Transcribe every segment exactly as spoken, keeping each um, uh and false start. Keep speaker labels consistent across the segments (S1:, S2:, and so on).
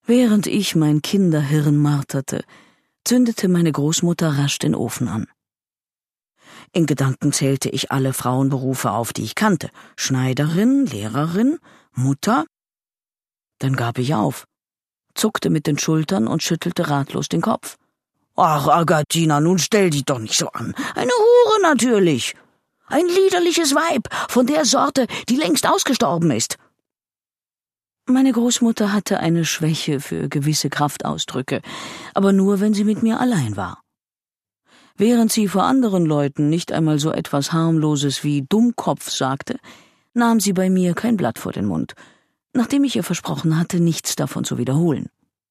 S1: Während ich mein Kinderhirn marterte, zündete meine Großmutter rasch den Ofen an. In Gedanken zählte ich alle Frauenberufe auf, die ich kannte: Schneiderin, Lehrerin, Mutter. Dann gab ich auf, zuckte mit den Schultern und schüttelte ratlos den Kopf. »Ach, Agathina, nun stell dich doch nicht so an. Eine Hure natürlich. Ein liederliches Weib, von der Sorte, die längst ausgestorben ist.« Meine Großmutter hatte eine Schwäche für gewisse Kraftausdrücke, aber nur, wenn sie mit mir allein war. Während sie vor anderen Leuten nicht einmal so etwas Harmloses wie Dummkopf sagte, nahm sie bei mir kein Blatt vor den Mund, nachdem ich ihr versprochen hatte, nichts davon zu wiederholen.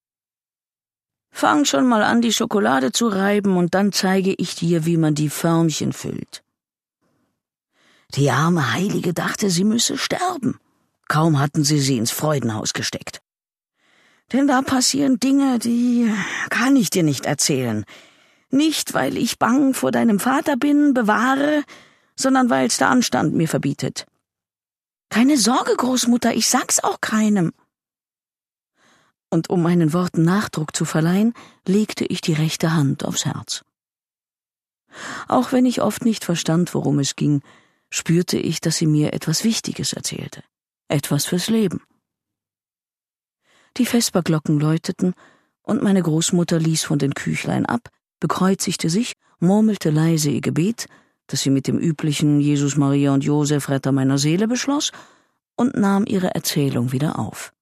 S1: »Fang schon mal an, die Schokolade zu reiben, und dann zeige ich dir, wie man die Förmchen füllt.« Die arme Heilige dachte, sie müsse sterben. Kaum hatten sie sie ins Freudenhaus gesteckt. Denn da passieren Dinge, die kann ich dir nicht erzählen. Nicht, weil ich bang vor deinem Vater bin, bewahre, sondern weil's der Anstand mir verbietet. »Keine Sorge, Großmutter, ich sag's auch keinem.« Und um meinen Worten Nachdruck zu verleihen, legte ich die rechte Hand aufs Herz. Auch wenn ich oft nicht verstand, worum es ging, spürte ich, dass sie mir etwas Wichtiges erzählte, etwas fürs Leben. Die Vesperglocken läuteten, und meine Großmutter ließ von den Küchlein ab, bekreuzigte sich, murmelte leise ihr Gebet, das sie mit dem üblichen Jesus, Maria und Josef, Retter meiner Seele beschloss, und nahm ihre Erzählung wieder auf.